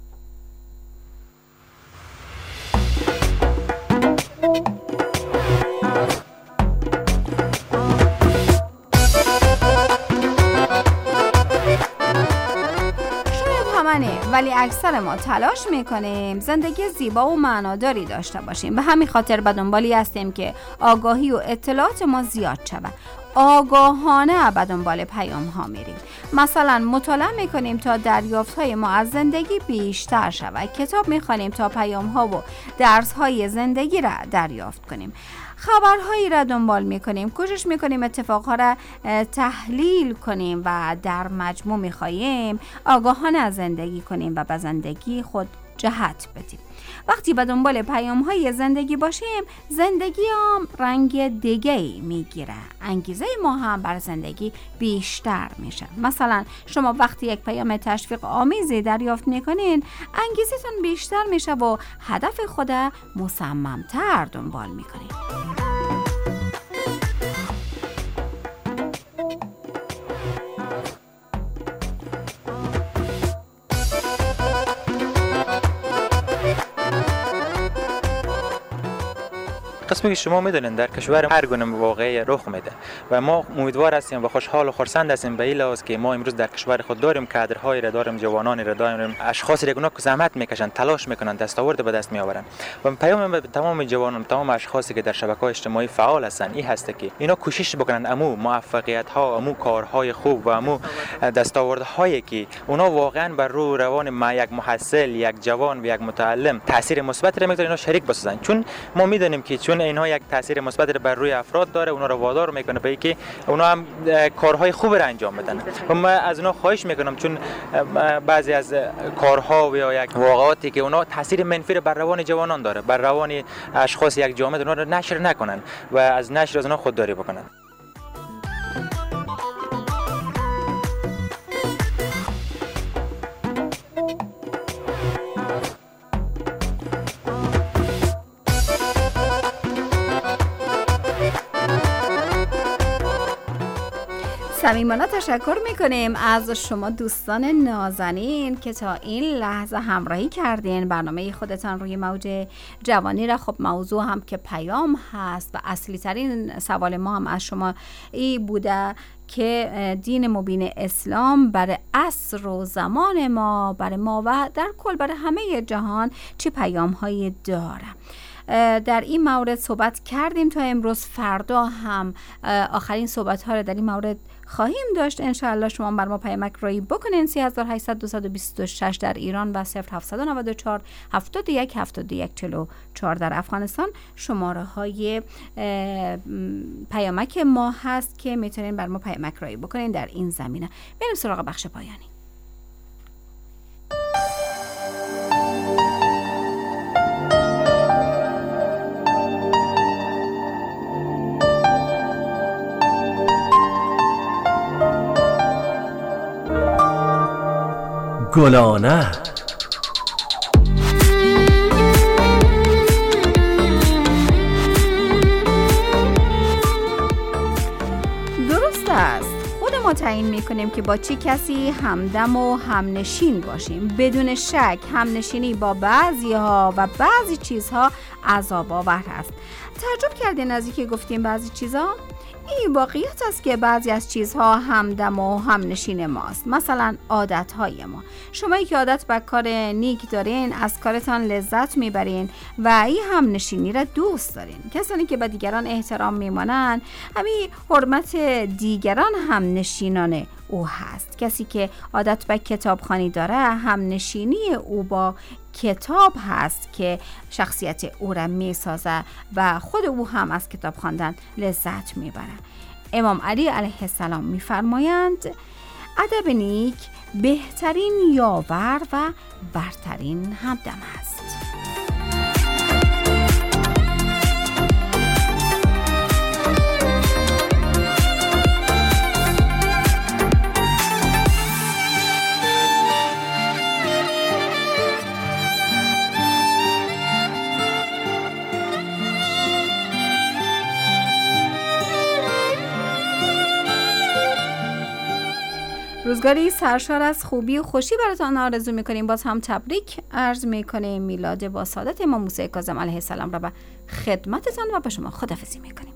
ولی اکثر ما تلاش میکنیم زندگی زیبا و معناداری داشته باشیم. به همین خاطر به دنبالی هستیم که آگاهی و اطلاعات ما زیاد شود. آگاهانه به دنبال پیام ها میریم. مثلا مطالعه میکنیم تا دریافت های ما از زندگی بیشتر شود. کتاب میخوانیم تا پیام ها و درس های زندگی را دریافت کنیم. خبرهایی را دنبال میکنیم. کوشش میکنیم اتفاقها را تحلیل کنیم و در مجموع میخواهیم آگاهانه از زندگی کنیم و به زندگی خود جهت بدیم. وقتی به دنبال پیام‌های زندگی باشیم، زندگی هم رنگ دیگه‌ای میگیره. انگیزه ما هم بر زندگی بیشتر میشه. مثلا شما وقتی یک پیام تشویق آمیزی دریافت میکنین، انگیزتون بیشتر میشه و هدف خود مصمم‌تر دنبال میکنین. قسمی که شما میدونین در کشور هر گونه واقعه رخ میده و ما امیدوار هستیم و خوشحال و خرسند هستیم به این لحاظ که ما امروز در کشور خود داریم کادرهایی را داریم، جوانانی را داریم، اشخاصی را که زحمت میکشن، تلاش میکنن، دستاورد به دست میآورن. و پیام به تمام جوانان، تمام اشخاصی که در شبکه‌های اجتماعی فعال هستن این هست که اینا کوشش بکنن امو موفقیت ها، امو کارهای خوب و امو دستاوردهایی که اونا واقعا بر روی روان یک محصل، یک جوان و یک متعلم تاثیر مثبت را میذاره، اینا شریک بسازن. چون ما میدونیم که چون اینها یک تاثیر مثبت بر روی افراد داره، اونا رو وادار میکنه به اینکه اونا هم کارهای خوب را انجام بدن. و من از اونا خواهش میکنم چون بعضی از کارها و یا یک واقعاتی که اونا تاثیر منفی بر روان جوانان داره، بر روان اشخاص یک جامعه، اونا رو نشر نکنن و از نشر از اونا خودداری بکنن. صمیمانه تشکر میکنیم از شما دوستان نازنین که تا این لحظه همراهی کردین. برنامه خودتان روی موج جوانی را، خب موضوع هم که پیام هست و اصلی ترین سوال ما هم از شما این بوده که دین مبین اسلام برای عصر و زمان ما، برای ما و در کل برای همه جهان چه پیام هایی داره. در این مورد صحبت کردیم تا امروز. فردا هم آخرین صحبت ها رو در این مورد خواهیم داشت. انشاءالله شما بر ما پیامک رایی بکنین. 3800 226 در ایران و 0794 71 71 44 در افغانستان شماره های پیامک ما هست که میتونین بر ما پیامک رایی بکنین در این زمینه. بریم سراغ بخش پایانی. گلانه درست است. خود ما تعیین میکنیم که با چه کسی همدم و همنشین باشیم. بدون شک همنشینی با بعضی ها و بعضی چیزها عذاب آور است. تعجب کردین از اینکه گفتیم بعضی چیزها؟ این واقعیت است که بعضی از چیزها همدم و همنشین ماست. مثلا عادتهای ما. شمایی که عادت به کار نیک دارین، از کارتان لذت میبرین و این همنشینی را دوست دارین. کسانی که به دیگران احترام میمانند، همین حرمت دیگران همنشینان او هست. کسی که عادت به کتابخوانی داره، همنشینی او با کتاب هست که شخصیت او را می سازه و خود او هم از کتاب خواندن لذت می بره. امام علی علیه السلام می فرمایند ادب نیک بهترین یاور و برترین همدم است. روزگاری سرشار از خوبی و خوشی براتان آرزو میکنیم. باز هم تبریک عرض میکنیم. میلاد با سعادت امام موسی کاظم علیه السلام را به خدمتتان و به شما خداحافظی میکنیم.